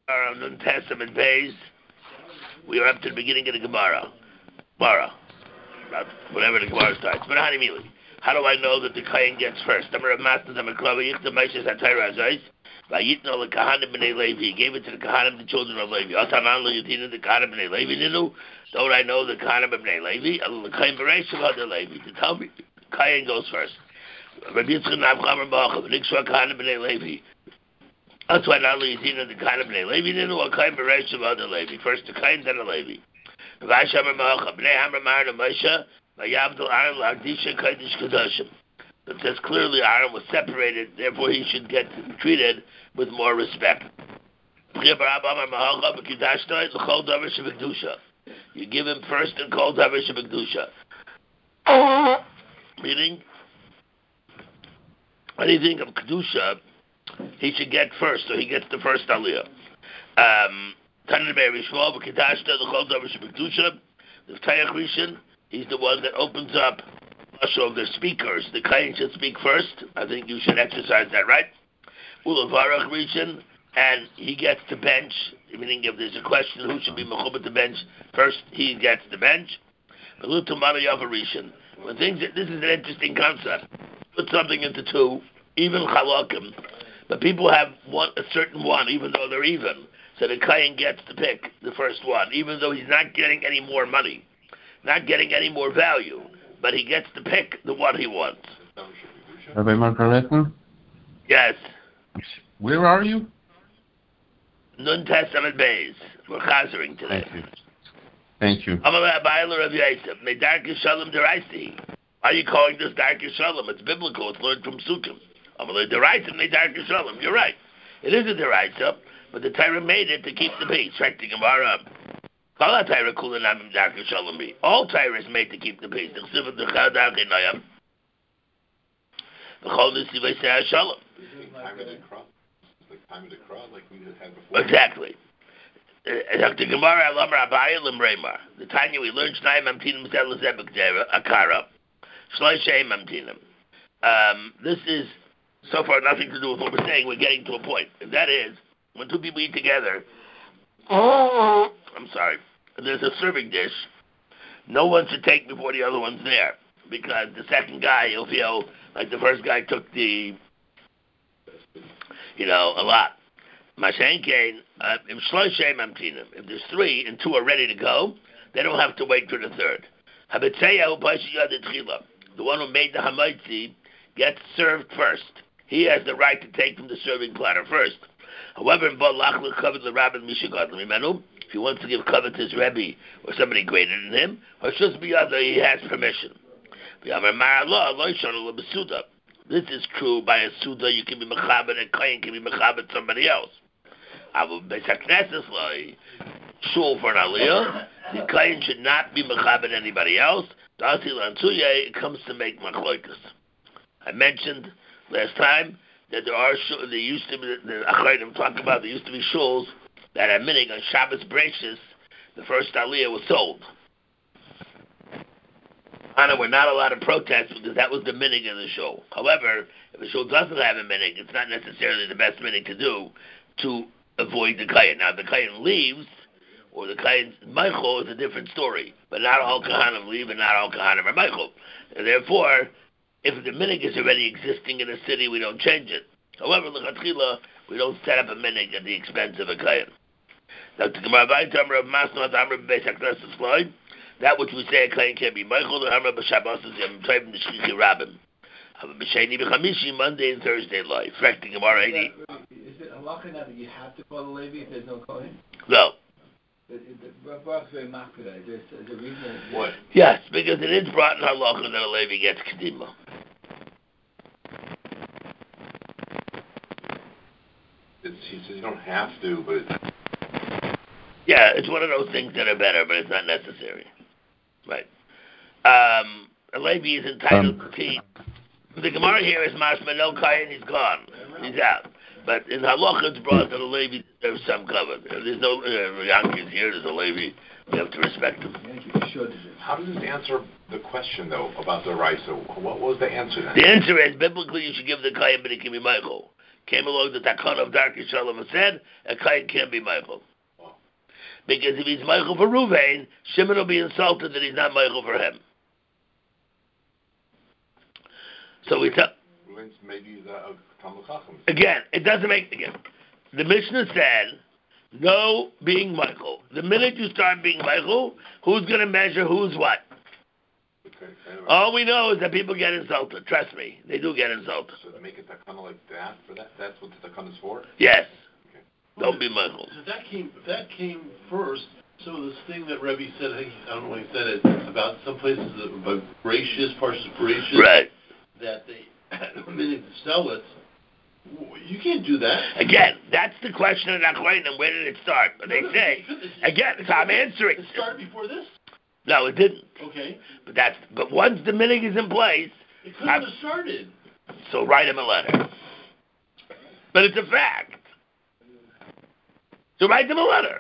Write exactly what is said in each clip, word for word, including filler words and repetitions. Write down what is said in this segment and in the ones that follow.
Our New Testament pays. We are up to the beginning of the Gemara. Gemara. Not whatever the Gemara starts. But how do you mean? How do I know that the Kayan gets first? Number of masters of Maklava, Yichta Maishas Atayra Azais. Vayitno le Kahanim b'nei Levi. He gave it to the Kahanim, the children of Levi. Atanan lo Yutina the Kahanim b'nei Levi ninu. Don't I know the Kahanim b'nei Levi? The Kayan b'reishav had Levi. To tell me, Kayan goes first. Rabbi Yitzchak Navchamer Ba'achav. Nikshua Kahanim b'nei Levi. That's why not only Yutina the Kahanim b'nei Levi ninu. A Kayan b'reishav had Levi. First the Kayan, then the Levi. Vayishamer Ba'achav. B'nei Hamra Mar and Moshe. Vayavdol Aaron l'Agdisha Kodesh Kedoshim. It says clearly Aaron was separated, therefore he should get treated with more respect. You give him first and call davar shebekdusha. Meaning, anything of kedusha, he should get first, so he gets the first aliyah. Um, the Tayach Rishon, he's the one that opens up. So the speakers, the Kayan should speak first. I think you should exercise that right. Ulavarach region, and he gets the bench. Meaning, if there's a question who should be mechubet the bench first, he gets the bench. But when things, this is an interesting concept. Put something into two, even chalakim, but people have one a certain one, even though they're even. So the Kayan gets to pick the first one, even though he's not getting any more money, not getting any more value. But he gets to pick the one he wants. Rabbi Margaretten? Yes. Where are you? Nun Testament Bays. We're chazering today. Thank you. Thank you. Why are you calling this Dark Yishalom? It's biblical. It's learned from Sukkim. You're right. It is a deraisa, but the Torah made it to keep the peace. Check the Gemara. All Torah is made to keep the peace. Exactly. The Gemara the Tanya we learned Shnayim Amtinim Akara. Shloishem Amtinim. Um, this is so far nothing to do with what we're saying. We're getting to a point. And that is when two people eat together. I'm sorry. There's a serving dish. No one should take before the other one's there, because the second guy will feel like the first guy took the, you know, a lot. Mashenkein, if there's three and two are ready to go, they don't have to wait for the third. The one who made the hamaitzi gets served first. He has the right to take from the serving platter first. However, if he wants to give cover to his Rebbe or somebody greater than him, or just be other, he has permission. This is true by a Suda, you can be Mechabit, and Kayin can be Mechabit somebody else. Shul for an Aliyah, the Kayin should not be Mechabit anybody else. It comes to make Machloikas. I mentioned last time that there are there used to be the Achreidim talk about there used to be shuls that at minig on Shabbos Breishis, the first Aliyah was sold. And we're not allowed to protest because that was the minig of the shul. However, if a shul doesn't have a minig, it's not necessarily the best minig to do to avoid the kayan. Now, if the kayan leaves, or the kayan's Michael is a different story. But not all kahanim leave, and not all kahanim are Michael. And therefore, if the minig is already existing in a city, we don't change it. However, l'chatchila, we don't set up a minig at the expense of a kayan. Doctor Gemara Vaytamar of Masnot Amr Beis HaKnesses Floyd. That which we say a kayan can be Michael, or Amr B'Shabbos is Yom Tovim Neshchichi Rabbim. B'Sheni B'Chamishi, Monday and Thursday live. Correct the Gemara eighty. Is it halacha now that you have to call a Levi if there's no kayan? No. What? Yes, because it is brought in halacha that a Levi gets kedima. It's, he says you don't have to, but it's... Yeah, it's one of those things that are better, but it's not necessary. Right. Um, a Levi is entitled um, to tea. The Gemara here is Mashma, no kayan, he's gone. He's out. But in halacha, it's brought that a Levi deserves some cover. If there's no uh, Yankees here, there's a Levi. We have to respect him. How does this answer the question, though, about the Raisa? What was the answer then? The answer is, biblically, you should give the kayan, but it can be Michael. came along the Takon of Darkei Shalom and said, a Kayan can't be Michael. Because if he's Michael for Ruvain, Shimon will be insulted that he's not Michael for him. So we tell... Maybe the Talmud Chacham. Again, it doesn't make... Again, the Mishnah said, no being Michael. The minute you start being Michael, who's going to measure who's what? Okay, anyway. All we know is that people get insulted. Trust me, they do get insulted. So to make it takana like that, for that, that's what the takana is for? Yes. Okay. Don't be Michael. So that came, that came first. So this thing that Rebbe said, I, think, I don't know when he said it, about some places that about gracious, partially gracious, Right. that they meaning to sell it. You can't do that. Again, that's the question of Nachronim. Where did it start? But they No, no, say, it, it, again, so I'm answering. It started before this? No, it didn't. Okay. But that's. But once the minig is in place, It couldn't have started. So write him a letter. But it's a fact. So write them a letter.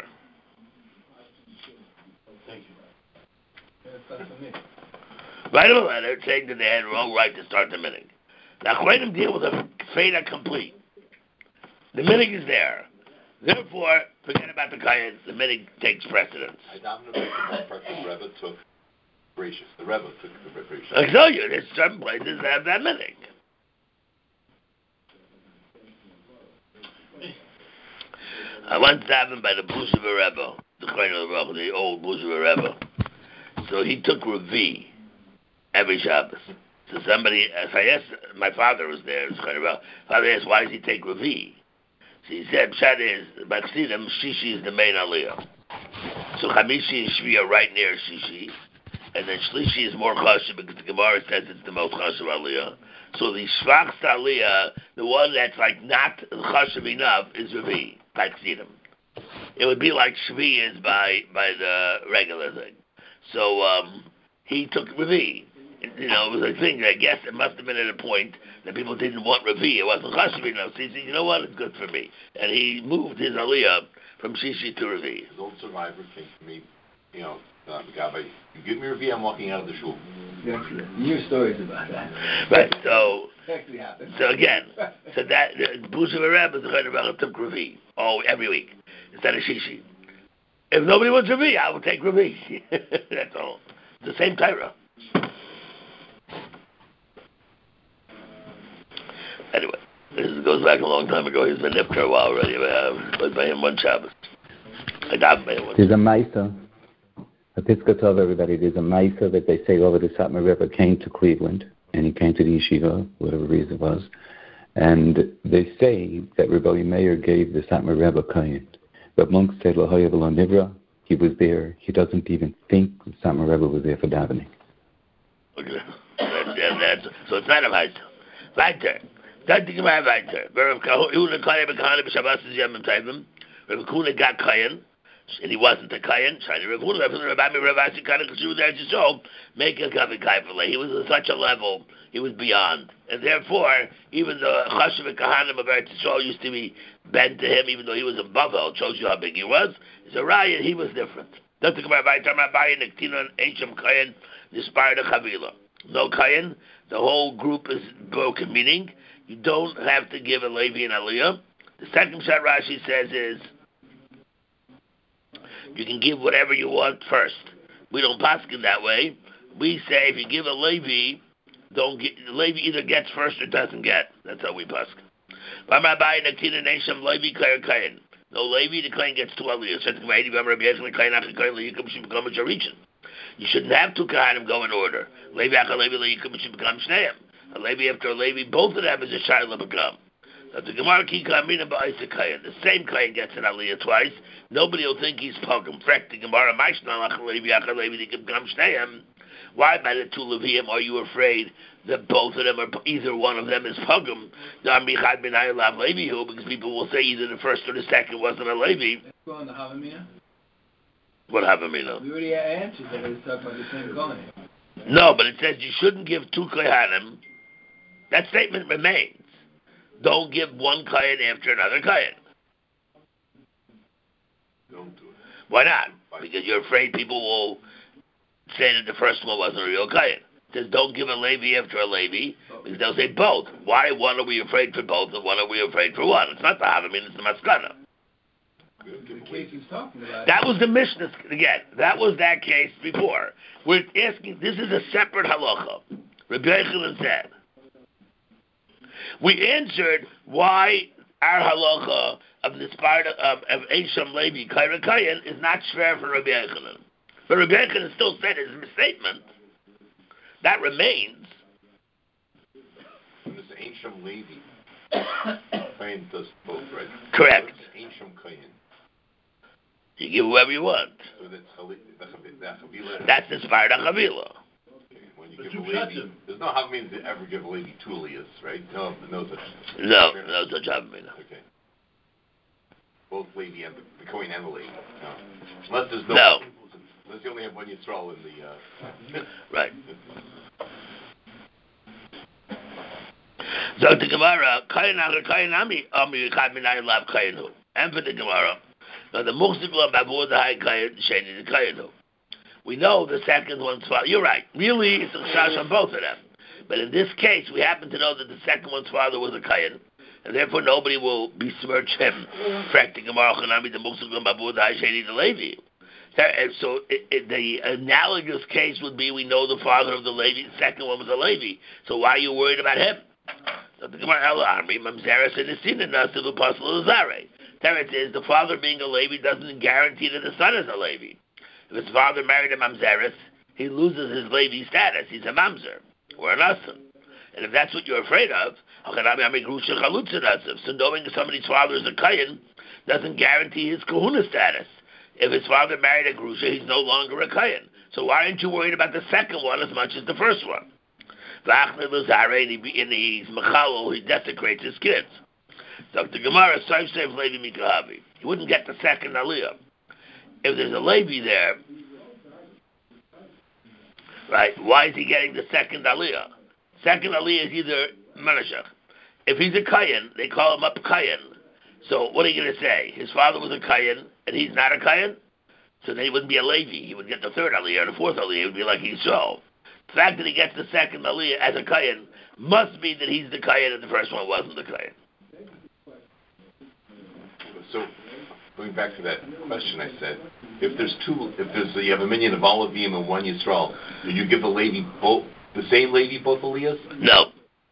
Thank you. That's not for me. Write him a letter saying that they had no right to start the minig. Now, Nachronim deal with a feda complete. The minig is there. Therefore, forget about the Kayan. The minig takes precedence. I davened about the Rebbe took gracious. The Rebbe took the gracious. I tell you, there's some places that have that minig. I once davened by the Blusheva Rebbe, the Kohen Rebbe, the old Blusheva Rebbe. So he took Revi every Shabbos. So somebody, as I asked, my father was there. Father asked, why does he take Revi? So he said, Pshat is, Baksidim, Shishi is the main Aliyah. So Chamishi and Shvi are right near Shishi. And then Shlishi is more Chashuv because the Gemara says it's the most Chashuv Aliyah. So the Shvachs Aliyah, the one that's like not Chashuv enough, is Revi, Baksidim. It would be like Shvi is by, by the regular thing. So um, he took Revi. You know, it was a thing. I guess it must have been at a point that people didn't want Revi. It wasn't Chashuv enough. So he said, you know what, it's good for me. And he moved his Aliyah from Shishi to Revi. His old survivor came to me, you know, uh, Gabbai, you give me Revi, I'm walking out of the shul. New stories about that. Right, so... Actually happened. So again, so that, the Blusheva Rebbe, the Kohen Rebbe took Revi. Oh, every week. Instead of Shishi. If nobody wants Revi, I will take Revi. That's all. It's the same Torah. Anyway, this goes back a long time ago. He's been nifter a while already. I was by him one Shabbos. I got by him one. There's a Maisa. A Pitzka told everybody there's a Maisa that they say over the Satmar Rebbe came to Cleveland and he came to the yeshiva, whatever reason it was. And they say that Rebbe Meir gave the Satmar Rebbe Kayin. But Monk said, Lahoya V'lo Nivra, he was there. He doesn't even think the Satmar Rebbe was there for davening. Okay. That, that, that's, so it's not a Maisa. Weiter. Dann die Gemara weiter. Rav Kahuna Kayan B'Kahana B'Shabbos is Yom Tovim. Rav Kahuna got Kayan, and he wasn't a Kayan. Shiny Rav Kahuna, Rav Kahuna, Rav Rav Asi Kayan Kashu there to show, make a Kavi Kaifale. He was at such a level, he was beyond. And therefore, even the Chashuv and Kahanim of Eretz Yisrael used to be bent to him, even though he was a Bavel. It shows you how big he was. It's a Raya, he was different. That's the Gemara weiter. Rabbi Nektina and Esham Kayan, Nispar the Chavila. No Kayan, the whole group is broken, meaning you don't have to give a Levi and Aliyah. The second shot Rashi says is you can give whatever you want first. We don't paskin that way. We say if you give a Levi, don't get, the Levi either gets first or doesn't get. That's how we paskin. No Levi, the Kohen gets two Aliyahs. You shouldn't have two Kohanim go in order. Levi after Levi, a Levi after a Levi, both of them is a Shaila become. The Gemara ki kamina ba'isa Kayan. The same Kayan gets an Aliyah twice. Nobody will think he's pogum. Frek the Gemara ma'ishnal ach Levi ach Levi the become shneim. Why by the two Leviim are you afraid that both of them are either one of them is pogum? Because people will say either the first or the second wasn't a Levi. Let's go on the Havamina. What Havamina? We already answered that. It's talking about the same Kohen. No, but it says you shouldn't give two Kohanim. That statement remains. Don't give one Kayan after another Kayan. Don't do it. Why not? Because you're afraid people will say that the first one wasn't a real Kayan. says don't give a Levi after a Levi, because they'll say both. Why one are we afraid for both, and one are we afraid for one? It's not the Havamim, it's the Maskana. The case he's talking about. That was the Mishnah, again, that was that case before. We're asking, this is a separate halacha. Rabbi Yochanan said, we answered why our halacha of the Sparta of, of Esham Levi Kaira Kayan is not shver for Rabbi Yochanan. But Rabbi Yochanan still said his statement. That remains. When it's Esham Levi, Kayan does both, right? Correct. Esham Kayan. You give whoever you want. So that's Chali- the Chav- the Chavila. That's the Sparta Chavila. When you But give you a cut lady, him. there's no Havamim that ever give a lady two aliyahs, right? No, no such. No, no such Havamina. Okay. Both lady and the, the Kohen and the lady. No. Unless there's no. No. Unless you only have one Yisrael in the. Uh, Right. So the Gemara, Kayan Acher Kayan Ami Ami Yechad Minay Lav Kayanu. And for the Gemara, now the Muchzikla Babur the High Kayan Sheni the Kayanu. We know the second one's father. You're right. Really, it's a chash on both of them. But in this case, we happen to know that the second one's father was a Kayan, and therefore nobody will besmirch him. Fracting Gemara Chanami the Muchzikla Babur the High Sheni the Levi. So it, it, the analogous case would be we know the father of the Levi, the second one was a Levi. So why are you worried about him? So the Gemara Army, Mamzeres and Nesina Nasiv Apostle Zare. Teretz is the father being a Levi doesn't guarantee that the son is a Levi. If his father married a Mamzeres, he loses his Levi status. He's a Mamzer or an Asan. And if that's what you're afraid of, so knowing somebody's father is a Kayan doesn't guarantee his Kahuna status. If his father married a Grusha, he's no longer a Kayan. So why aren't you worried about the second one as much as the first one? In his Mechalol, he desecrates his kids. Doctor Gemara, Saif Saif Levi Mikahavi. He wouldn't get the second Aliyah. If there's a Levi there, right, why is he getting the second Aliyah? Second Aliyah is either Menashach. If he's a Kayan, they call him up Kayan. So what are you going to say? His father was a Kayan, and he's not a Kayan? So then he wouldn't be a Levi. He would get the third Aliyah, or the fourth Aliyah. It would be like Yisrael. The fact that he gets the second Aliyah as a Kayan must be that he's the Kayan and the first one wasn't the Kayan. So, going back to that question I said, if there's two, if there's you have a minion of Olavim and one Yisrael, do you give the lady both, the same lady both Aliyahs? No.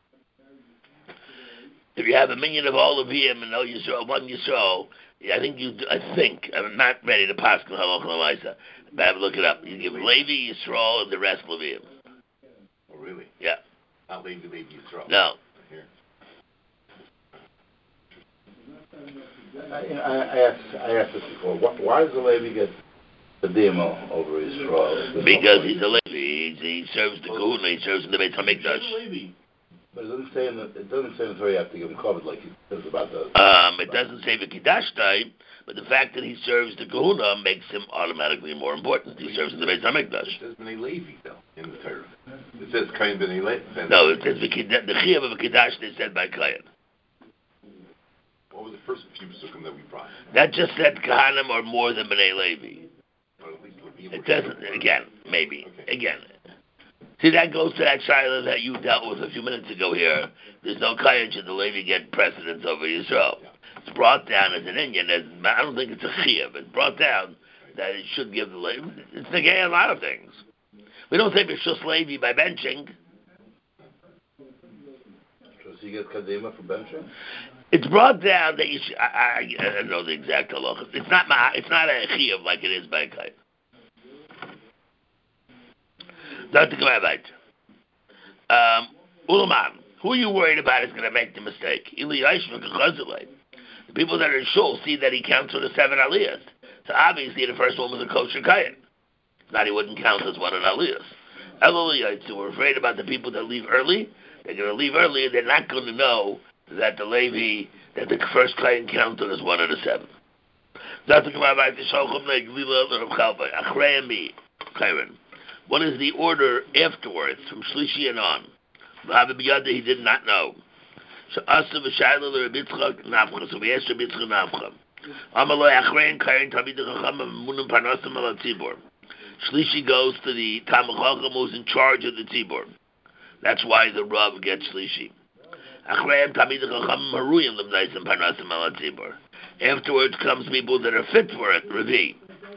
If you have a minion of Olavim and no Yisrael, one Yisrael, I think you. I think I'm not ready to pass on Halachah Lamaisa, but I have to look it up. You give Levi, Yisrael, and the rest Leviim. Oh, really? Yeah. Not Levi, Levi, Yisrael. No. Here. I, I, I asked I asked this before. Why, why does the Levi get the demo over Yisrael? Because he's a Levi. He, he serves the Kahuna. He serves in the Beit HaMikdash. But it doesn't say in the it doesn't say in the Torah you have to give him covered like it says about the. Um, it doesn't say V'Kiddash time, but the fact that he serves the Kahuna makes him automatically more important. He serves in the Beit HaMikdash. It says B'nai Levi though in the Torah. It says Kain B'nai Levi. No, it says V'Kiddash. The Chiyuv of V'Kiddash is said by Kayan. What was the first few psukim that we brought? That just said Kahanim are more than B'nai Levi. Or at least Levi. It doesn't. Again, maybe. Okay. Again. See, that goes to that shiloh that you dealt with a few minutes ago here. There's no Kayan should the Levi get precedence over Yisrael. Yeah. It's brought down as an Indian. As, I don't think it's a Chiyuv. It's brought down that it should give the Levi. It's negay a lot of things. We don't say B'shus Levi by benching. Does he get kadima for benching? It's brought down that you should, I, I, I don't know the exact halacha. It's not ma, it's not a chiyuv like it is by Kayan. Doctor Gemara, um, Ulaman, who are you worried about is going to make the mistake? The people that are in shul see that he counts with the seven aliyahs. So obviously the first one was a kosher Kayan. Not he wouldn't count as one of the aliyahs. Elul, so we're afraid about the people that leave early. They're going to leave early and they're not going to know that the Levi, that the first Kayan counted as one of the seven. What is the order afterwards from Shlishi and on? He did not know. So we asked Rabbi Yitzchak Nafcha. Shlishi goes to the Talmid Chacham who's in charge of the tzibur. That's why the Rav gets Shlishi. Afterwards comes people that are fit for it, Ravi.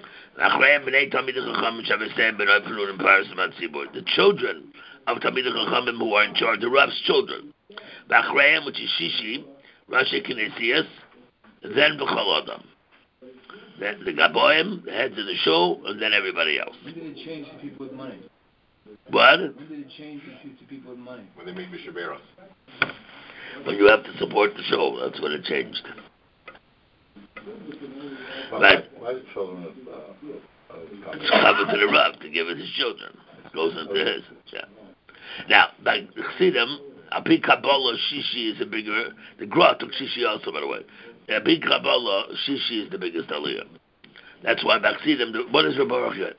The children of Talmid Chachamim who are in charge, the Rav's children. Which is Shishi, Rashi Kinesias, then B'chol Adam. Then the Gaboim, the heads of the show, and then everybody else. When did it change to people with money? What? When did it change to people with money? When they made Mishaberos. When you have to support the show, that's when it changed. Why, But why the children of, uh, of it's covered to the Rav to give it his children. It goes into his. Yeah. Now, by Chassidim, a big Kabbalah, Shishi is a bigger. The Gra took Shishi also, by the way. A big Kabbalah, Shishi is the biggest Aliyah. That's why by Chassidim, the, what is Rabbi Baruch get?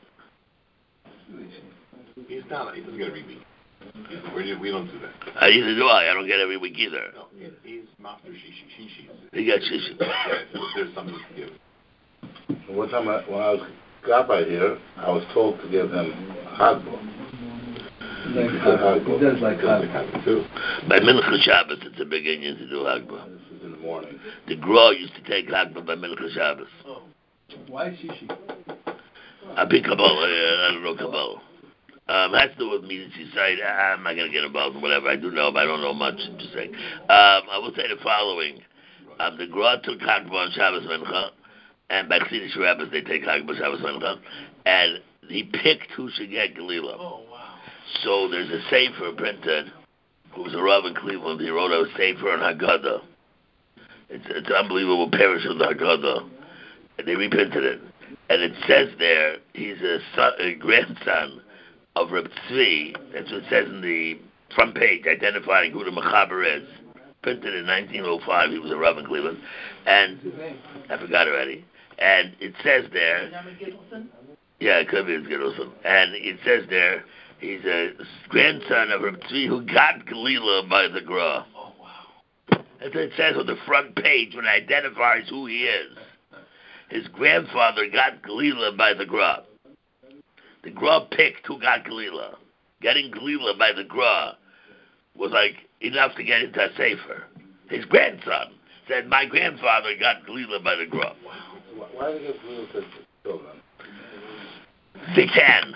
He's not. He doesn't get every week. We, we don't do that. I either do I. I don't get every week either. No, he, he's master Shishi. Shishi. He got Shishi. Yeah, so there's something to give. one time I, when I was Gabbai here, I was told to give him Hagbo. He does like Hagbo. too. By Mincha Shabbos, it's a big Indian to do Hagba. This is in the morning. The Gra used to take Hagba by Mincha Shabbos. Oh. Why Shishi? I pick Kabbalah. I don't know Kabbalah. Um, has to do with me side. I'm not going to get involved in whatever. I do know, but I don't know much. Just saying. Um, I will say the following. Um, the Gra took Hagba on Shabbos Mincha, and by Chassidish rabbis they take Hagba Shabbos Mincha, and he picked who should get Galila. Oh, wow. So there's a sefer printed, who was a Rav in Cleveland. He wrote a sefer on Haggadah. It's it's unbelievable parish of the Haggadah, and they reprinted it. And it says there he's a, son, a grandson of Reb Tzvi. That's what it says in the front page, identifying who the Mechaber is. Printed in nineteen oh five. He was a Rav in Cleveland, and I forgot already. And it says there, yeah, it could be his Gittleson. And it says there he's a grandson of Reb Tzvi who got Galila by the Gra. Oh, wow. That's what it says on the front page when it identifies who he is. His grandfather got Galila by the Gra. The Gra picked who got Galila. Getting Galila by the Gra was like enough to get into a sefer. His grandson said, my grandfather got Galila by the Gra. Why, why do they give Galila to children? They can.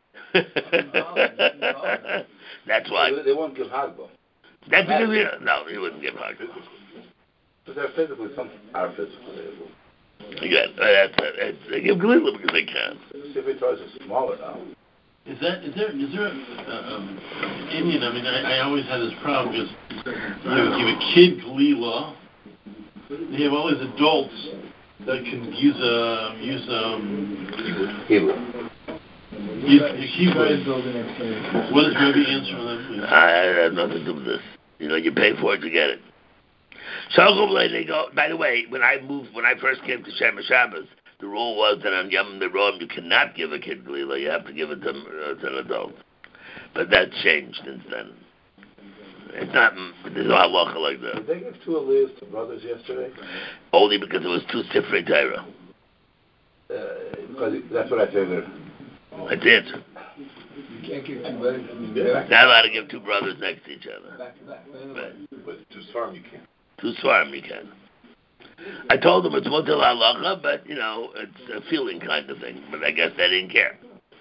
That's why. They, they won't give Hagbo. That's because we, no, he wouldn't give Hagbo. But they're physically, some are physically able. Again, that's, that's, they give Galila because they can. See if he tries to smaller now. Is that is there is there a, uh, um, Indian? I mean, I, I always had this problem because you know, give a kid Galila, they have all these adults that can use a use um Hebrew. use the keyboard. What does Rebbe answer on that, please? I have nothing to do with this. You know, you pay for it to get it. So they go. By the way, when I moved, when I first came to Shem Shabbos, the rule was that on Yom Nerom you cannot give a kid Galila. You have to give it to, uh, to an adult. But that changed since then. It's not. There's no halacha like that. Did they give two aliyahs to brothers yesterday? Only because it was two Sifrei Torah. Uh, because that's what I figured. I did. You can't give two brothers. Not allowed to give two brothers next to each other. Back to back. But But to Svarim you can't. two Svarim you can. I told them it's Motel Halacha, but, you know, it's a feeling kind of thing. But I guess they didn't care.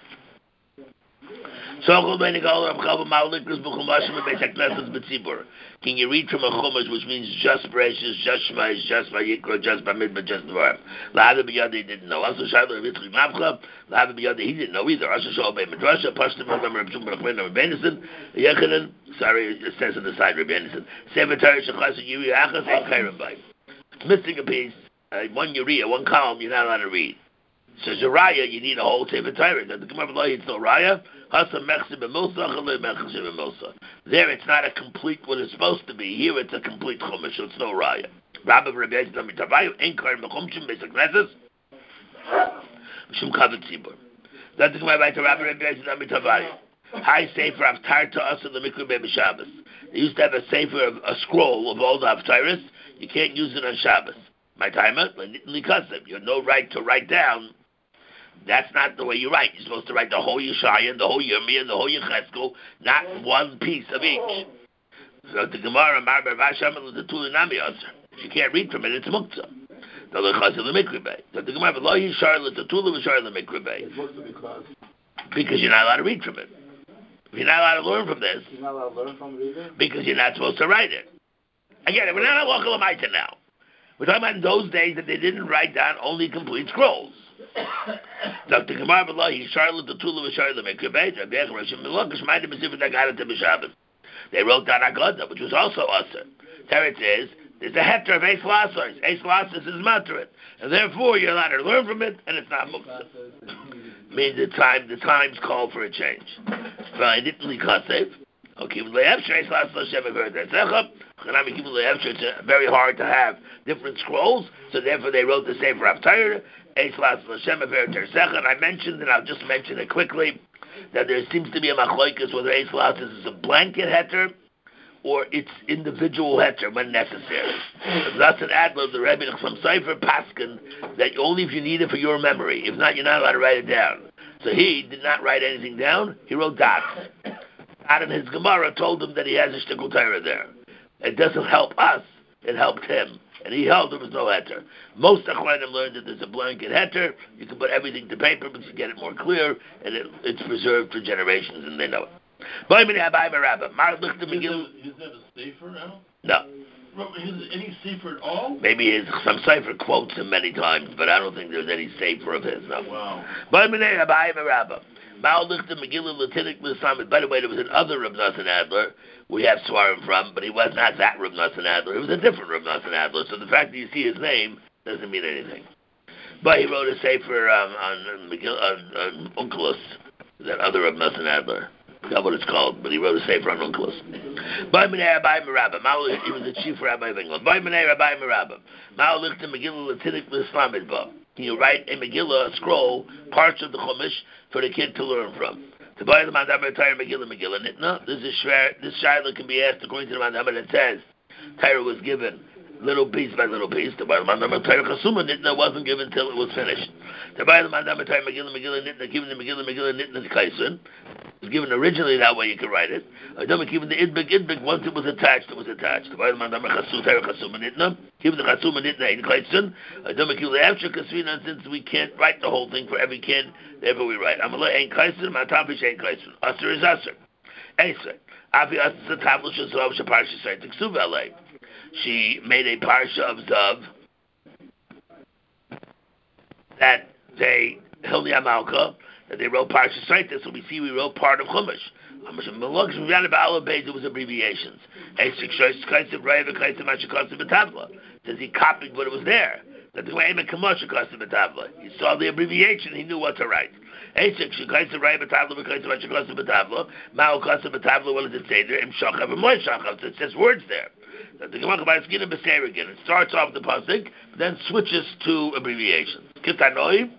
Can you read from a Chumash, which means just Bereshis, just Shmais, just Vayikra, just Bamidbar, just Dvarim? L'Hada B'Yadeh didn't know. Also, Shadla Yitzchak Navcha, L'Hada B'Yadeh he didn't know either. Also, Shal B'Y Midrasha, Pashtim Olam Reb Shum Baruch Ben Reb Benison, Yechanan, sorry, it says on the side Reb Benison, Sefer Torah Shechas Yiri Achas, Ein Kairam Bay. Missing a piece, uh, one Uriah, one column, you're not allowed to read. So Zariah, you need a whole Sefer Torah. The Gemara below, it's no Raya. There, it's not a complete what it's supposed to be. Here, it's a complete chumash, so it's no Raya. Rabbi Rabbi Yisrael Mitavayu, Enkar Mechumshim Besakneses, Shum Kavet Tzibur. That's the Gemara by Rabbi Rabbi Yisrael Mitavayu. High Sefer Haftar to us in the Mikra Bebe Shabbos. They used to have a Sefer, of, a scroll of all the Haftaris. You can't use it on Shabbos. My timer, you have no right to write down That's not the way you write. You're supposed to write the whole Yeshaya and the whole Yirmiyah and the whole Yecheskel, not one piece of each. So the Gemara, Marber Vasham, the Tulinami Aser. If you can't read from it, it's Muktzah. The Lechaz of the Mikribay. So the Gemara, Lo Yishar, the Tula Vishar, the Mikribay. Because you're not allowed to read from it. If you're not allowed to learn from this, You're not allowed to learn from it either? because you're not supposed to write it. Again, we're not a local Lamaita now. We're talking about in those days that they didn't write down only complete scrolls. Doctor Gemara B'Lo, he Charlotte the Tula V'Shar the Mekribet, Rabbi Yechon Rav Shimon Melokish, Mind the Mesivit Agada to B'Shabbat. They wrote down Agada, which was also Aser. Teretz is, there's a heter of Eis Lassos. Eis Lassos is Materet. And therefore, you're allowed to learn from it, and it's not Muktzah. Means the time, the times call for a change. Fine, didn't we Kasev? Okay, it's very hard to have different scrolls, so therefore they wrote the Sefer HaTorah. And I mentioned, and I'll just mention it quickly, that there seems to be a machloikus whether Eis Lassos is a blanket heter or it's individual heter when necessary. That's an Adler, the Rebbe from Sefer Paskin, that only if you need it for your memory. If not, you're not allowed to write it down. So he did not write anything down. He wrote dots. Out in his Gemara told him that he has a shtickle Torah there. It doesn't help us. It helped him. And he held there was no heter. Most Achronim learned that there's a blanket heter. You can put everything to paper, but you get it more clear, and it, it's preserved for generations, and they know it. He doesn't have a sefer now? No. Any sefer at all? Maybe his, some sefer quotes him many times, but I don't think there's any sefer of his. No. Wow. By the way, there was another Reb Nosson Adler we have Svarim from, but he was not that Reb Nosson Adler. It was a different Reb Nosson Adler. So the fact that you see his name doesn't mean anything. But he wrote a sefer um, on Megillah, on, on Onkelos, that other Reb Nosson Adler. I forgot what it's called, but he wrote a sefer on Onkelos. By Menei Rabbi Merabah, he was the chief rabbi of England. By Menei Rabbi Merabah, Ma'al Lichta Megillah Latinik L'Islamid Ba. You write a Megillah, a scroll, parts of the Chumash for the kid to learn from. To buy the Mandamar Torah Megillah Megillah Nitna, this is shver, this shayla can be asked according to the Mandamar that says Torah was given little piece by little piece. To buy the Mandamar Torah Chasuma Nitna wasn't given until it was finished. To buy the Mandamar Torah Megillah Megillah Nitna, given the Megillah Megillah Nitna Kaisun. It was given originally that way you can write it. Adam given the idbik idbik once it was attached, it was attached. By the mandam chasu tera chasuma nitna, given the chasuma nitna in kaitzun. Adam given the after kasvina, since we can't write the whole thing for every kid, therefore we write. Amalei ain't kaitzun, matapish ain't kaitzun. Aser is aser. Aser. Avi aser is a tablet shazov shaparsha sait tiksuv alei. She made a parsha of zav that they Hilni Amalka. That they wrote Parsha Saitis, so we see we wrote part of Chumash. It was abbreviations. Says he copied what it was there. That the way he saw the abbreviation, he knew what to write. What does it say there? It says words there. The it starts off the pasuk, then switches to abbreviations. Kitanoi.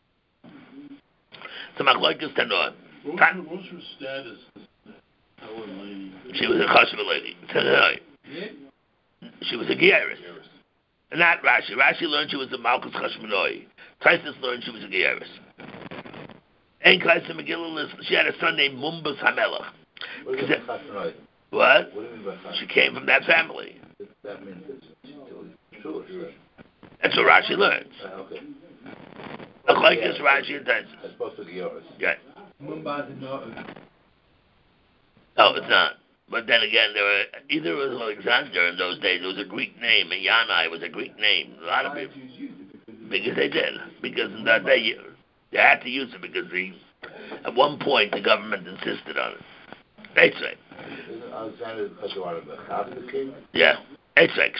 So Machlokes Tanoah. What was her status? Lady? She was a chashuva lady. Tanoah. She was a Geiris. Not Rashi. Rashi learned she was a Malchus Chashmonoi. Taisus learned she was a Geiris. And Klaisa Megillah, she had a son named Mumbas Hamelach. What do you mean by Chashmonoi? What? What do you mean by Chashmonoi? She came from that family. That means it's Jewish, right? That's what Rashi learns. Uh, okay. Like yeah, this Rashi and Taisus. As opposed to Gioris. Yeah. Mumbai is not. No, it's not. But then again, there were either it was Alexander in those days. It was a Greek name, and Yanai was a Greek name. A lot of people because they did because in that day they had to use it because the at one point the government insisted on it. That's right. Isn't Alexander because you wanted to have the king? Yeah. That's right.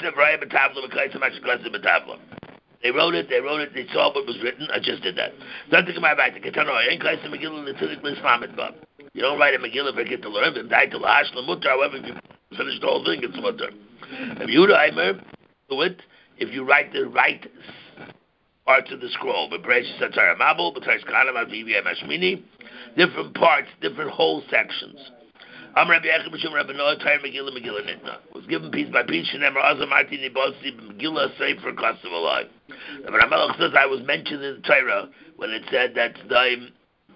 They wrote it, they wrote it, they saw what was written, I just did that. Don't think about it. You don't write a Megillah for a kid to learn, however, if you finish the whole thing, it's mutter. If you do it, if you write the right parts of the scroll, different parts, different whole sections. I'm Rabbi Echim Mishum Rabbi Noah Torah Megillah Megillah Nitna. Was given piece by piece. Shenemar Azam Martin Nibosi Megillah Sefer Kasav Alai. The Ramelach says I was mentioned in the Torah when it said that the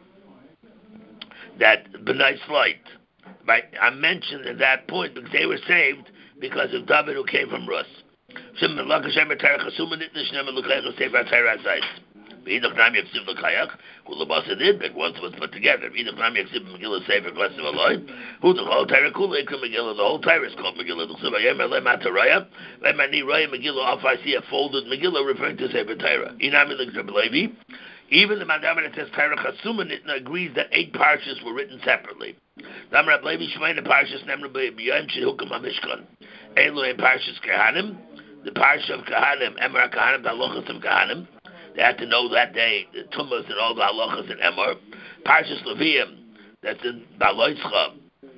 that B'nai Slight. Right? I mentioned at that point because they were saved because of David who came from Rus. Shimon Laka Shemer Torah Chasuma Nitna Shenemar Luchayach Sefer Torah Zayis. V'idach Nam Yaksiv L'Kayach, who Labasa did, that once was put together. V'idach Nam Yaksiv Megillah Sefer Klasim Aloy, who the whole Torah Kula Ikra Megillah, the whole Torah is called Megillah. The Chsiv Ayem Elem HaToraya, Lemani Raya Megillah, off I see a folded Megillah referring to Sefer Torah. Inami L'Kra B'Levi, even the Mandama that says Torah Chasuma Nitna agrees that eight parshas were written separately. Dam Rab Levi Shemayin, the parshas Nem Rabbi B'Yayim Shehukam HaMishkan. Elu parshas Kahanim, the parsha of Kahanim, Emor Kahanim, the halachas of Kahanim. They had to know that day the tumas and all the halachas and Emor. Parshas Leviim, that's in Baloischa.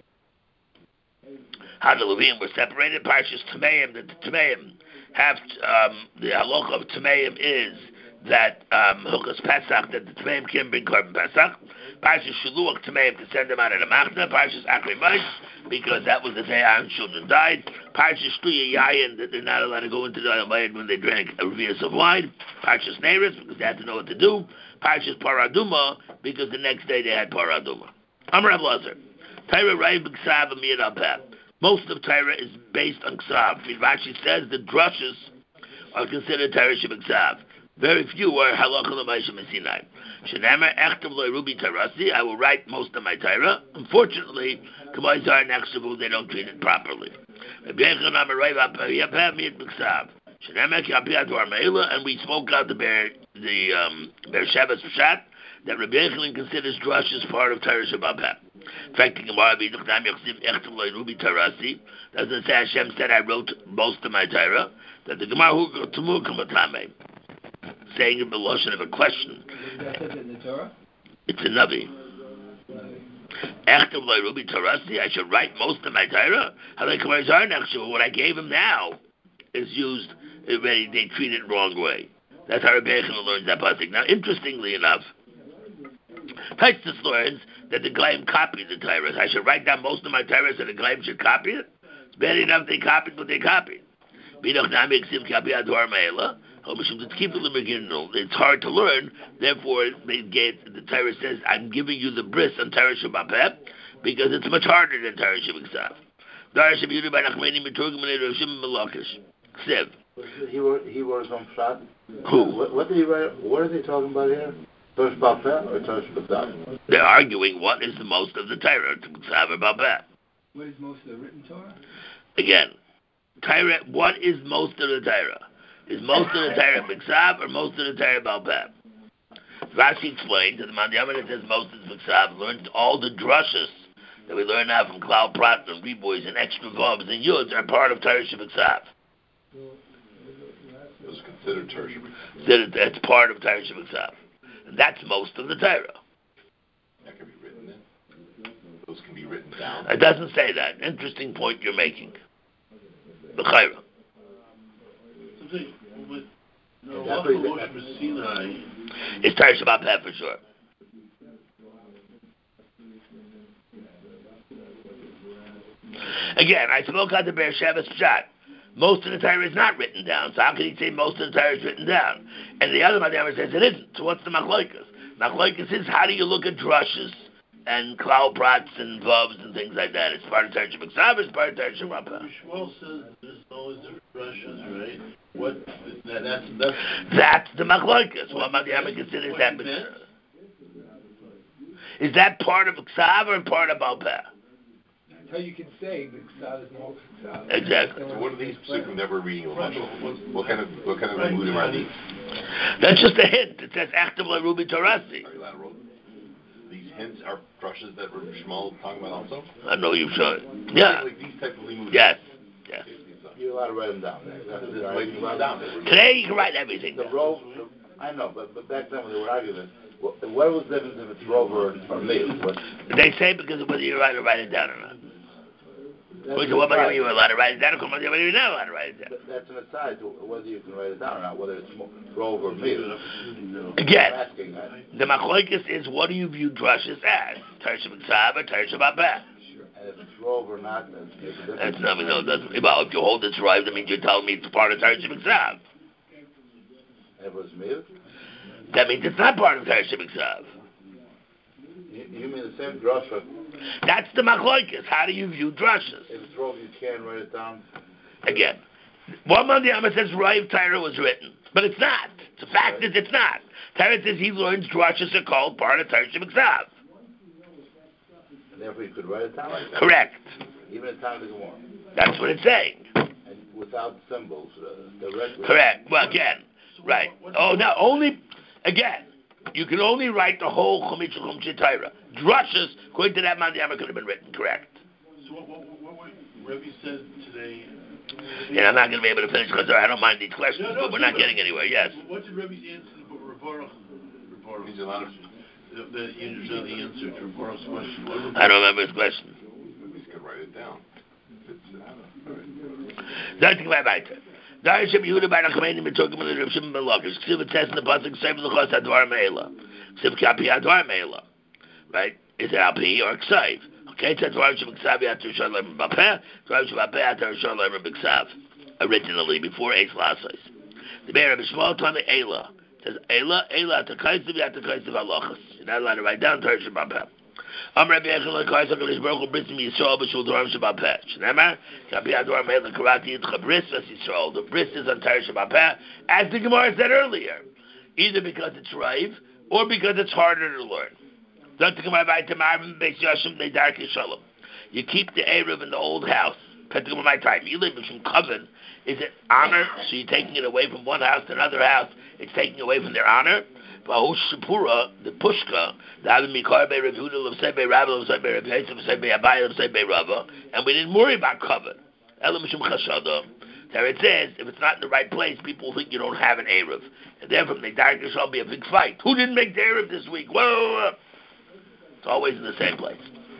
How the Leviim were separated. Parshas Tameim, that the Tameim have um, the halacha of Tameim is that um, Hukas Pesach, that the Tameim can bring Korban Pesach. Parshas Shaluach Tameim to send them out of the Machna. Parshas Akri Mais, because that was the day Aaron's children died. Parshas Shtuya Yayin, that they're not allowed to go into the Alayim when they drank a revius of wine. Parshas Neiris, because they had to know what to do. Parshas Paraduma, because the next day they had Paraduma. Amar Rav Lazar, Torah Rai B'Ksav Amir Al-Peh. Most of Torah is based on Ksav. Rashi says the drushes are considered Torah Sheb'Ksav. Very few are Halacha L'Maisha Mesinai. Shenemer Echtav Lo Rubi Tarasi, I will write most of my Torah. Unfortunately, K'may Zar Nechshavu, they don't treat it properly. And we spoke out the Bear, the um, Beer Sheva's Pshat, that Rabbi Yechilin considers drush as part of Torah Shabbat Peh. In fact, the Gemara doesn't say Hashem said I wrote most of my Torah, that the Gemara Hu Tumur Kamatame, saying in the Lashon of a question. That's it in the Torah? It's a Navi. Echtav Lo Rubi Tarasi, I should write most of my Torah. What I gave him now is used already. They treat it the wrong way. That's how Rabbi Yechilin learns that pasuk. Now, interestingly enough, Taistus learns that the Glaim copied the Torah. I should write down most of my Torah so the Glaim should copy it. It's bad enough they copied what they copied. It's hard to learn, therefore they get, the Torah says, I'm giving you the bris on Torah Shabbat Peh, because it's much harder than Torah Shabbat Ksav. He wrote, he wrote some shot. Who? What, what did he write? What are they talking about here? Torah Shabbat Peh or Torah Shabbat Ksav? They're arguing what is the most of the Torah, Ksav or Shabbat Peh. What is most of the written Torah? Again, Torah, what is most of the Torah? Is most of the Torah B'Ksav or most of the Torah Baal Peh? Rashi explained that the Mandiyama that says most of the B'Ksav learned all the drushes that we learn now from Klal Prat and Reboys and extra verbs and Yuds are part of Torah B'Ksav. Those are considered Torah B'Ksav. That's part of Torah B'Ksav. And that's most of the Torah. That can be written in. Those can be written down. It doesn't say that. Interesting point you're making. B'Chayra. It's Torah Shabbat Peh for sure. Again, I spoke out the Beer Sheva's Pshat. Most of the Torah is not written down, so how can he say most of the Torah is written down? And the other Madhyama says it isn't. So what's the Machloikas? Machloikas is how do you look at drushes and Klal Prats and Vavs and things like that? It's part of Torah Shabbat Ksav, it's part of Torah Shabbat Peh. Shmuel says there's always different drushes, right? What? That, that's, that's, that's the Machloikas. What Madhyama considers that? Is that part of Ksav or part of Baal Peh? That's how you can say the Ksav is more Ksav. Exactly. So what are these people never reading a What, what kind of what kind of right. Mudim are these? That's just a hint. It says Echtav Lo Rubi Tarasi. Are you allowed to roll? These hints are brushes that Shmuel talking about also? I know you've shown it. Yeah. Like these type of mudim. Yes. Yes. You're allowed to write them down. That's this way you write down. Today you can write everything the down. Rove, the, I know, but, but back then when they were arguing, what, what was the difference if it's Rove or, or Meal? They say because of whether you're allowed to write it down or not. Which what about you? You're allowed to write it down, or whether you're not allowed to write it down. That's an aside to whether you can write it down or not, whether it's Rove or Meal. Again, the Machloikas is what do you view drushes as? Torah Shabbat Ksav or Torah Shabbat Peh? And if it's Rove or not, that's make a difference. That's not, no, that's, well, if you hold it's right, that means you're telling me it's part of Tarshim Iksav. It was mir. That means it's not part of Tarshim Iksav. You, you mean the same drasha? That's the machloikis. How do you view drushes? If it's Rove, you can write it down. Again, one Monday Amma says Rav Tyra was written, but it's not. The fact is, it's not. Tyra says he learns drushes are called part of Tarshim Iksav. And therefore, you could write it down like that. Correct. Even in time of the Gemara. That's what it's saying. And without symbols, uh, directly. Correct. Well, again, right. Oh, now only again. You can only write the whole Chumash Chumash Torah. Drushes, according to that man, the Amma could have been written. Correct. So what, what, what, what Rebbe said today? And I'm not going to be able to finish because I don't mind these questions, No, no, but we're not no. getting anywhere. Yes. What did Rebbe's answer to Revorach? Revorach. He's a lot of- The, the, you know, the answer to Revorach's question. What I don't remember his question. He's going to write it down. It's, uh, Zaytik my weiter. Dar Shem Yehuda by Nachmani Mitzorgim and Rav Shimon ben Lakish. Ksiv it says in the pasuk Ksiv l'chos advar meila. Ksiv kapi advar meila. Right? Is it alpi or ksiv? Okay, it says Dvar Shem Ksav Yatar Shalom Bapeh. Dvar Shem Bapeh Yatar Shalom B'Ksav. Originally, before Eis Lasais. The Be'er of Shmuel Tana Eila. It says Eila, Eila Atakaisav Yatar Kaisav Halachas. You're not allowed to write down Dvar Shem Bapeh. Am Rabbi Echel Lekais HaKadosh Baruch Hu Bris Yisrael B'Shul Dvarim Shebapeh. Shneimar, Kapi Advar Meila Karati Yitcha Bris As Yisrael. The Bris is on Torah Shebapeh, as the Gemara said earlier, either because it's rive or because it's harder to learn. Don't think about it. Marvin Beis Yashim Neidar Kishalom. You keep the Erev in the old house. Depending on my time, you live in some coven. Is it honor? So you're taking it away from one house to another house. It's taking away from their honor. Vahush Shapura, the Pushka, the Avim Mikar Be Rav Yehuda, L'Vsei Be Rabba, L'Vsei Be Rav Yosef, L'Vsei Be Abaye, L'Vsei Be Rava, and we didn't worry about covet. Elam Mishum Chashada. There it says, if it's not in the right place, people think you don't have an Erev. And therefore, the dark shall be a big fight. Who didn't make the Erev this week? Whoa, whoa, whoa. It's always in the same place.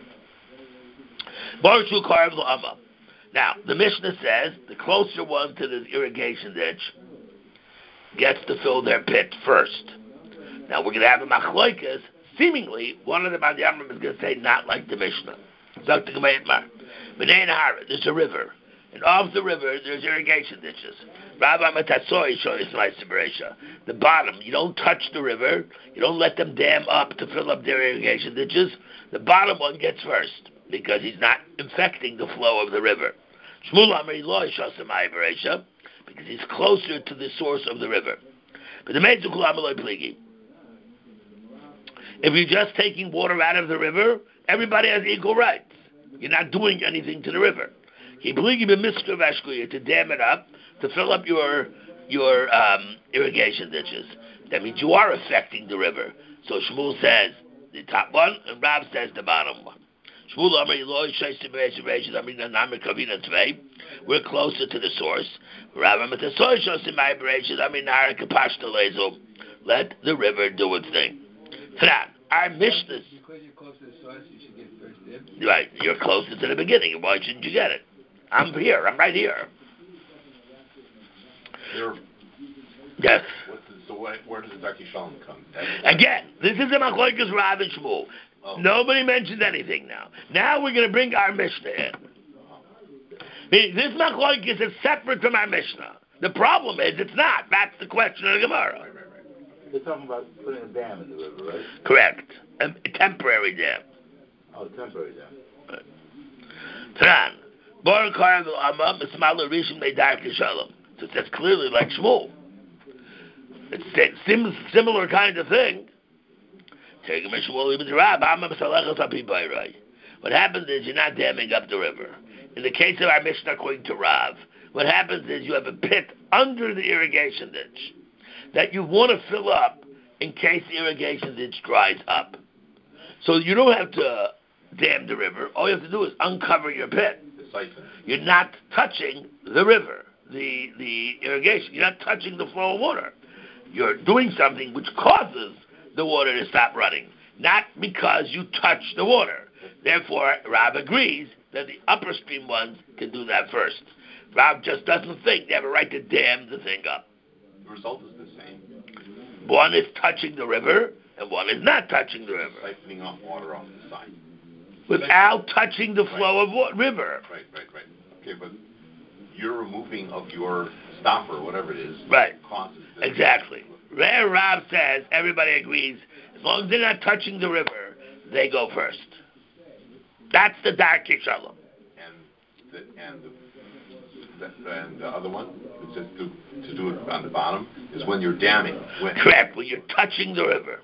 Barshu Karev L'Ama. Now, the Mishnah says, the closer one to the irrigation ditch gets to fill their pit first. Now we're going to have a machloikas. Seemingly, one of the Mandiyamrim is going to say not like the Mishnah. Doctor Gemayitmar. B'nei Nahara, there's a river. And off the river, there's irrigation ditches. Rabbi Matatsoi shows my separation. The bottom, you don't touch the river. You don't let them dam up to fill up their irrigation ditches. The bottom one gets first because he's not infecting the flow of the river. Shmuel Amri Lo Shosamai Beresha, because he's closer to the source of the river. But the Meitzuk Lamaloi Pligi. If you're just taking water out of the river, everybody has equal rights. You're not doing anything to the river. To dam it up, to fill up your your um, irrigation ditches. That means you are affecting the river. So Shmuel says the top one, and Rab says the bottom one. We're closer to the source. Let the river do its thing. Our Mishnah. Because you're close to the source, you should get first dibs. Right, you're closer to the beginning. Why shouldn't you get it? I'm here. I'm right here. You're, Yes. what's the, so where, where does the Darki Shalom come? Again, this is a Machlokes Rav and Shmuel. Oh. Nobody mentioned anything now. Now we're going to bring our Mishnah in. This Machlokes is separate from our Mishnah. The problem is it's not. That's the question of the Gemara. Right, right, right. They're talking about putting a dam in the river, right? Correct. A, a temporary dam. Oh, temporary dam. Tran. Bor Karav Amma Mismala Rishon Meidar Kishalom. So that's clearly like Shmuel. It's a sim, similar kind of thing. What happens is you're not damming up the river. In the case of our Mishnah according to Rav, what happens is you have a pit under the irrigation ditch that you want to fill up in case the irrigation ditch dries up. So you don't have to dam the river. All you have to do is uncover your pit. You're not touching the river, the the irrigation. You're not touching the flow of water. You're doing something which causes the water to stop running, not because you touch the water. Therefore, Rav agrees that the upper stream ones can do that first. Rav just doesn't think they have a right to dam the thing up. The result is the same. One is touching the river, and one is not touching the river. Siphoning off water off the side. without touching the flow of water, river. Right, right, right. Okay, but your removing of your stopper, whatever it is, right, causes this. Exactly. Rare Rav says everybody agrees as long as they're not touching the river, they go first. That's the Darkei Shalom. And the and the, the and the other one that says to to do it on the bottom is when you're damming. When Correct. When you're touching the river.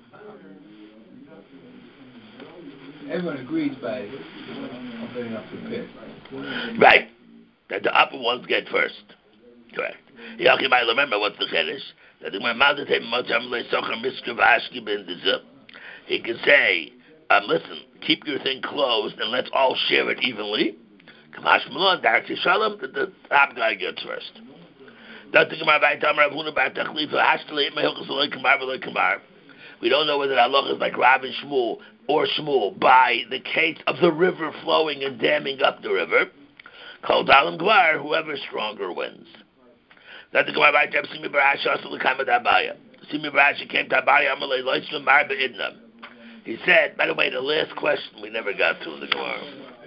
Everyone agrees by opening up the pit. Right. That the upper ones get first. Correct. Yaki might remember what's the Chiddush. That when Mother Tate Motam Le Socher Miskov Ashki Ben Dizip, he can say, um, listen, keep your thing closed and let's all share it evenly. Kamash Malon, Darkei Shalom, the, the top guy gets first. We don't know whether Allah is like Rav and Shmuel or Shmuel by the case of the river flowing and damming up the river. Called Alam Gvar, whoever stronger wins. That the Gemara by Simi Barash also the Kama Dabaya. Simi Barash came to Abaya Amalei Loitzum Marba Idna. He said, by the way, the last question we never got to in the Gemara.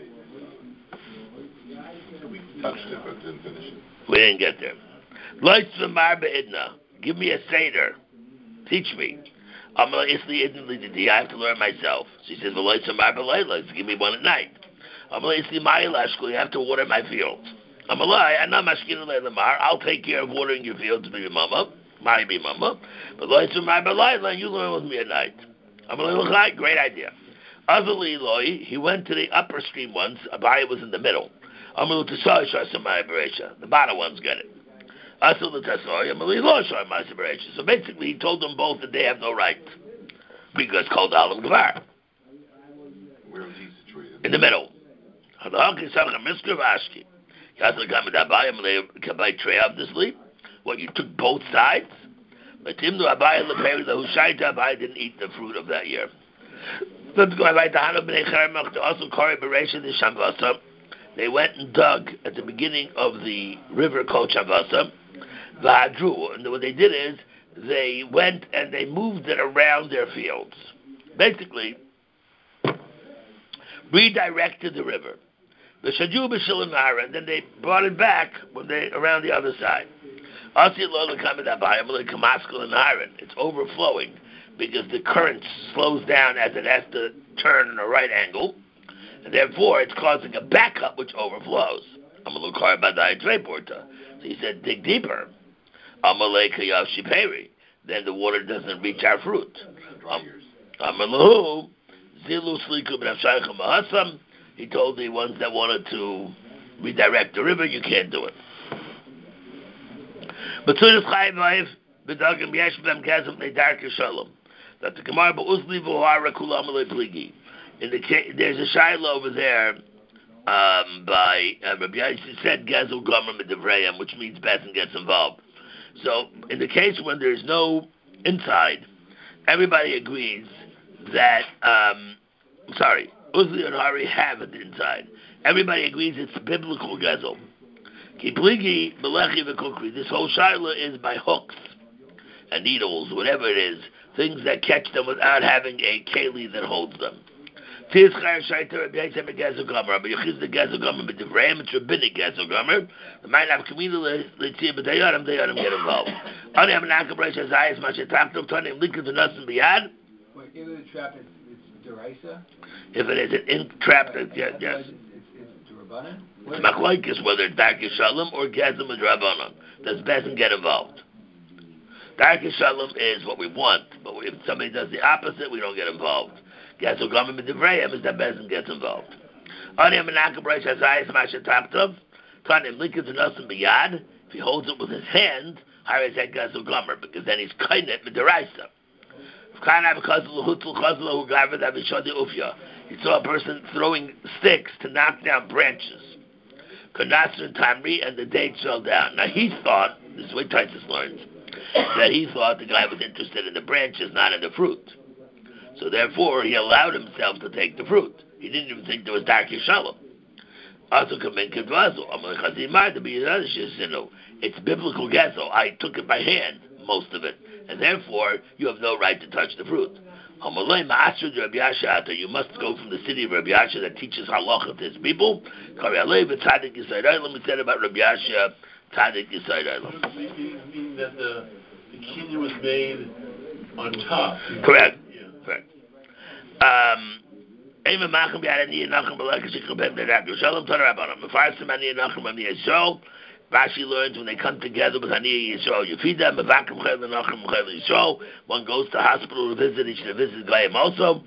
we touched it but didn't finish it. We didn't get there. Loitzum Marba Idna. Give me a Seder. Teach me. Amalei Isli Idna Lididi. I have to learn myself. So he says, well, Loitzum Marba Leila. Give me one at night. Amalei Isli Mayilashko. You have to water my fields. I'll take care of watering your fields for your mama, my be mama. But you learn with me at night. Great idea. He went to the upper stream ones. Abaya was in the middle. The bottom ones get it. So basically, he told them both that they have no right because called Alam Gvar. Where was he situated? In the middle. Obviously, what, you took both sides? But Abaya didn't eat the fruit of that year. They went and dug at the beginning of the river called Shavasa, and what they did is they went and they moved it around their fields. Basically, redirected the river. The Shaju B'Shil and then they brought it back when they around the other side. It's overflowing because the current slows down as it has to turn in a right angle, and therefore it's causing a backup which overflows. So he said, dig deeper. Then the water doesn't reach our fruit. He told the ones that wanted to redirect the river, you can't do it. But that the Gemara in the case, there's a Shiloh over there um, by uh, Rabbi Yossi said Gezel Gomer Midivrayim, which means Bezin gets involved. So in the case when there's no inside, everybody agrees that um, sorry. Uzli and Hari have it inside. Everybody agrees it's biblical gezel. Kipligi, Belechi, V'Kukri. This whole shaila is by hooks and needles, whatever it is, things that catch them without having a keli that holds them. Tiz Chayr Shaita Rabbi Yisem Gezel Gomer. Rabbi Yechiz the Gezel Gomer B'Divrayim. It's rabbinic Gezel Gomer. The might have community L'Tzir B'Dayarim. Dayarim get involved. Ani Am Nakam Reish Hazayis Mashetaktiv Tonim Likud V'Nasim B'Yad. Wait, if it's trapped, it's Deraisa? If it is an entrapped, yes. yes. It's, it's Derabanan? It's machlokes whether it's Darkei Shalom or Gezim and Rabbanon. Does Bezin get involved? Darkei Shalom is what we want, but if somebody does the opposite, we don't get involved. Gezim Gomer Midivrayim is that Bezin gets involved. If he holds it with his hand, Gezim Gomer, because then he's kainet Midiraisa. He saw a person throwing sticks to knock down branches. Kanasr and Tamri, and the dates fell down. Now he thought, this is what Titus learns, that he thought the guy was interested in the branches, not in the fruit. So therefore, he allowed himself to take the fruit. He didn't even think there was Darkei Shalom. Also, it's biblical gezel. I took it by hand, most of it, and therefore you have no right to touch the fruit. You must go from the city of Rabbi Yasha that teaches halacha to his people. We said about Rabbi Yasha, Tzadik Yisrael. Meaning that the, the kinyan was made on top. Correct. Yeah. Correct. Um, Rashi learns when they come together with Haniyah Yisrael, you feed them. One goes to hospital to visit, you should visit Goyim also.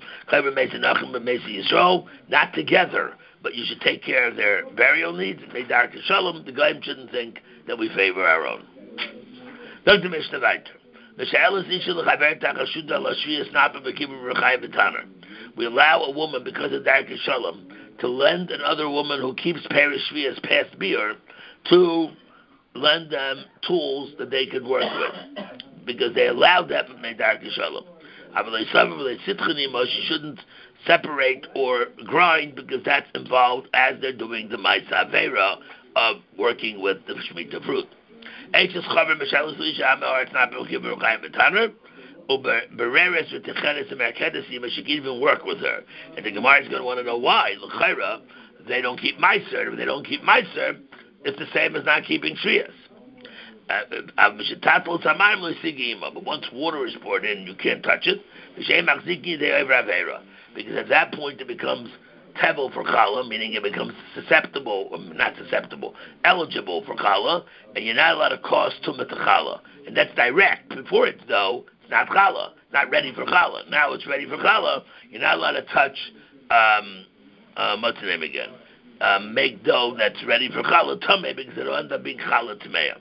Not together, but you should take care of their burial needs. The Goyim shouldn't think that we favor our own. Doctor Mishnah Weiter. We allow a woman, because of Darkei Shalom, to lend another woman who keeps Perish Shvias past beer to lend them tools that they could work with, because they allowed that from Darkei Shalom. She shouldn't separate or grind, because that's involved as they're doing the Ma'aseh Avera of working with the Shemitah fruit. She can even work with her. And the Gemara is going to want to know why. They don't keep Meiser. If they don't keep Meiser, it's the same as not keeping Shriyas. But once water is poured in, you can't touch it. Because at that point it becomes tevel for challah, meaning it becomes susceptible, not susceptible, eligible for challah, and you're not allowed to cause tumah to challah. And that's direct. Before it's though, it's not challah, not ready for challah. Now it's ready for challah. You're not allowed to touch, um, um, what's the name again? Um, make dough that's ready for challah tameh, because it'll end up being challah tameh.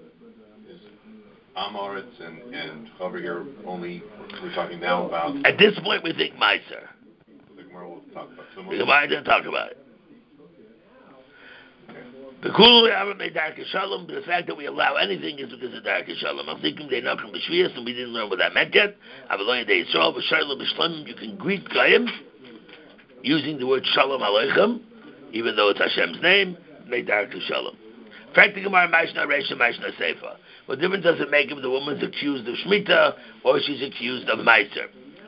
Amoritz and, and over here only, we're talking now about... At this point we think Meiser. The Gemara will talk about The Gemara didn't talk about it. The Darkei Shalom, the fact that we allow anything is because of Darkei Shalom. I'm thinking they knock on B'Shvias, and we didn't learn what that meant yet. You can greet Goyim using the word Shalom Aleichem, even though it's Hashem's name, Darkei Shalom. What difference does it make if the woman's accused of Shemitah or she's accused of Meiser?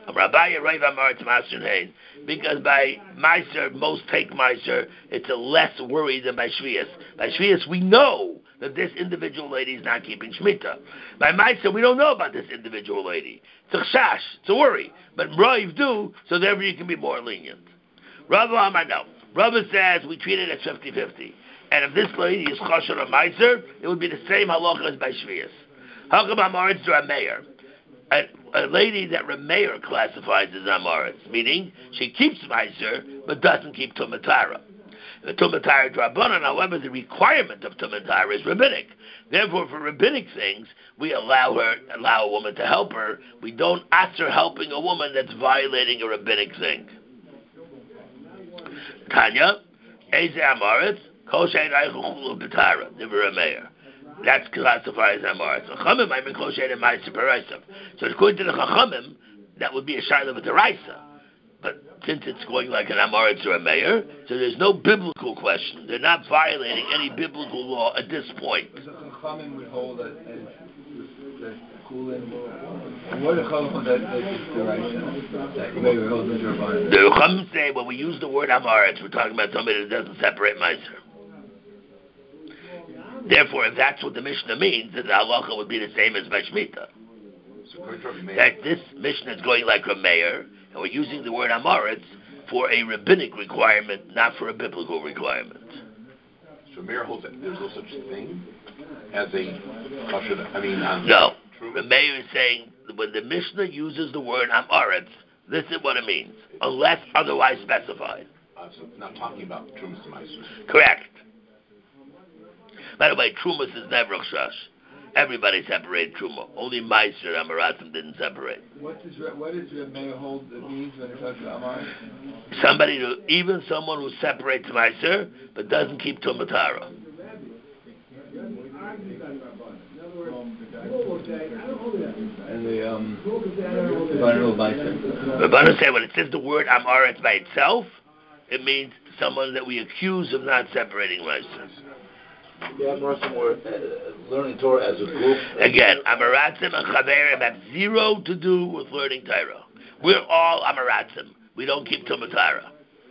Because by Meiser, most take Meiser, it's a less worry than by Shvias. By Shvias, we know that this individual lady is not keeping Shemitah. By Meiser, we don't know about this individual lady. It's a chash, it's a worry. But Rav do, so therefore you can be more lenient. Rav Amar, no. Rav says we treat it as fifty-fifty. And if this lady is chosher or Meiser, it would be the same halacha as by Shvias. Hakam Amaretz to Rameir. A, a lady that Rameir classifies as Amaretz, meaning she keeps Meiser but doesn't keep Tumatara. The Tumatara Drabanan, however, the requirement of Tumatara is rabbinic. Therefore, for rabbinic things, we allow her, allow a woman to help her. We don't ask her helping a woman that's violating a rabbinic thing. Tanya, Eze Amaretz. That's classified as Amaretz. So according to the Chachamim, that would be a Shaila with the Raisa. But since it's going like an Amaretz or a mayor, so there's no biblical question. They're not violating any biblical law at this point. So the Chachamim would hold that as the Kulin. What the Chachamim that is the Raisa? That maybe holds the Rabbanan. The Chachamim say when we use the word Amaretz, we're talking about somebody that doesn't separate Meiser. Therefore, if that's what the Mishnah means, then the halacha would be the same as by Shemitah. That this Mishnah is going like a mayor, and we're using the word Amaretz for a rabbinic requirement, not for a biblical requirement. So mayor holds that there's no such thing as a I mean, um, no. The mayor is saying when the Mishnah uses the word Amaretz, this is what it means, unless otherwise specified. Uh, so it's not talking about Trumas and Meiser. Correct. By the way, Trumas is never Chash. Everybody separated Truma. Only Meiser and Amaratim didn't separate. What does what does the mayor hold that means when it talks about Amaretz? Somebody who, even someone who separates Meiser but doesn't keep Tumatara. And the um, Rabbanan Meiser. Rabbanan say when it says the word Amaretz by itself, it means someone that we accuse of not separating Meiser. The Amoratzim were uh, learning Torah as a group. Again, Amoratzim and Chaverim have zero to do with learning Torah. We're all Amoratzim. We don't keep Tumah Torah.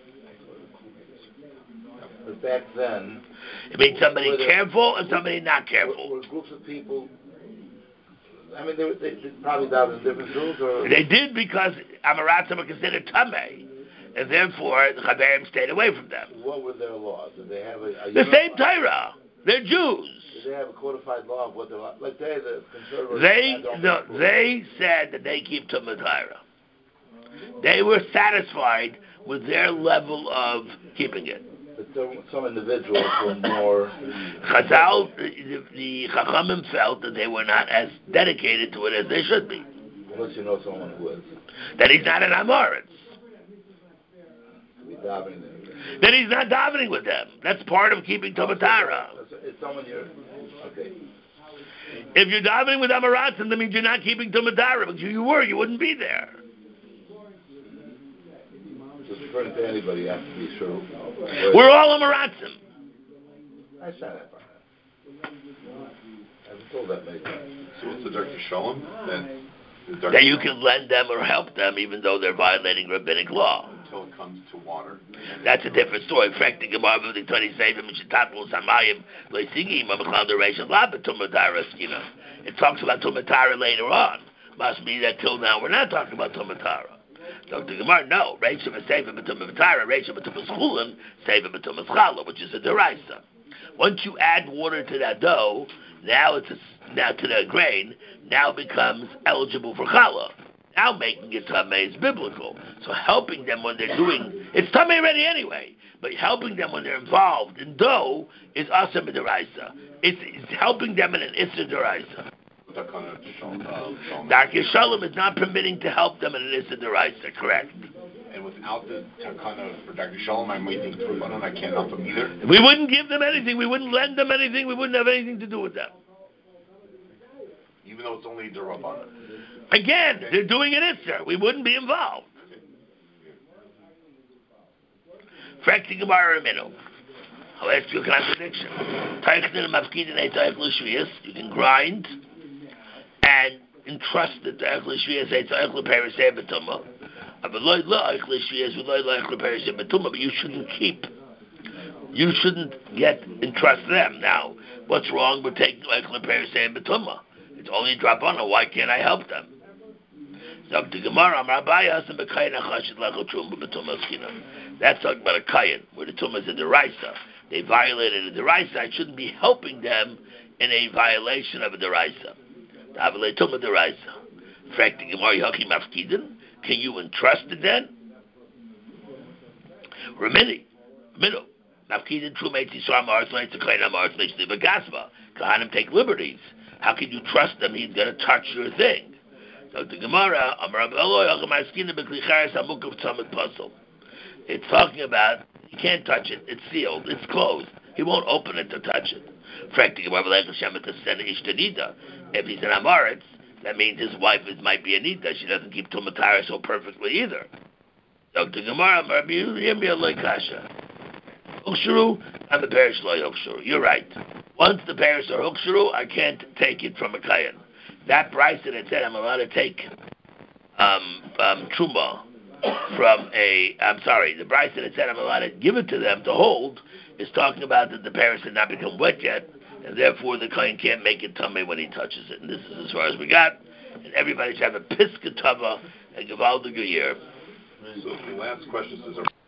But back then, it means somebody careful and somebody not careful. Were, were groups of people. I mean, they, they, they probably died in different zoos, or they did because Amoratzim are considered Tameh, and therefore the Chaverim stayed away from them. What were their laws? Did they have a, a the same Torah? They're Jews. Did they have a codified law of what they're like? Like they, the conservatives. They no, they said that they keep Tumah Torah. They were satisfied with their level of keeping it. But some, some individuals were more. Chazal, the, the Chachamim felt that they were not as dedicated to it as they should be. Unless you know someone who is. That he's not an Amoritz. That he's not davening with them. That's part of keeping Tumah Torah. It's someone you're. Okay. If you're davening with Amoratzim, that means you're not keeping Tumah Torah. Because if you were, you wouldn't be there. Just referring to anybody has to be true. We're all Amoratzim. I said that part. I've told that many times. So what's the Doctor Shalom? Then that you can lend them or help them even though they're violating rabbinic law. Until it comes to water. That's a different story. It talks about Tumah Torah later on. Must be that till now we're not talking about Tumah Torah. Doctor Gemara, no. Reisha V'Seiva B'Tumah Torah, Reisha B'Tumah Schulin, Seiva B'Tumah Chala, which is a deraisa. Once you add water to that dough, now it's a, now to the grain, now it becomes eligible for challah. Now making it tamei is biblical. So helping them when they're doing, it's tamei ready anyway, but helping them when they're involved in dough is asa b'deraisa. It's, it's helping them in an issa deraisa. Darkei Shalom is not permitting to help them in an issa deraisa, correct? And without the takana for Darkei Shalom, I'm waiting to run and I can't help them either. We wouldn't give them anything. We wouldn't lend them anything. We wouldn't have anything to do with them. Even though it's only Duraban. Again, okay. They're doing an Isser. We wouldn't be involved. Frekti Gemara Minu. I'll ask you a contradiction. You can grind and entrust it to Echel Shviyas, say to Echel Perisei B'Tumah. But you shouldn't keep. You shouldn't get entrust them. Now, what's wrong with taking Echel Perisei B'Tumah? It's only drop on it. Why can't I help them? That's talking about a kayan, where the tumah is a deraisa. They violated a deraisa. I shouldn't be helping them in a violation of a deraisa. Can you entrust it then? Remini, middle. Kahanim take liberties. How can you trust them? He's going to touch your thing. So the Gemara, it's talking about you can't touch it. It's sealed. It's closed. He won't open it to touch it. If he's an Amoritz, that means his wife is, might be a Nida. She doesn't keep Tumah Torah so perfectly either. Doctor Gemara, I'm the parish loy hukshuru. You're right. Once the parish are hukshuru, I can't take it from a kayan. That price that it said I'm allowed to take um, um, truma from a. I'm sorry. The price that it said I'm allowed to give it to them to hold is talking about that the parish had not become wet yet, and therefore the kayan can't make it tummy when he touches it. And this is as far as we got. And everybody should have a piskatava and gavaldiga year. So the last question is.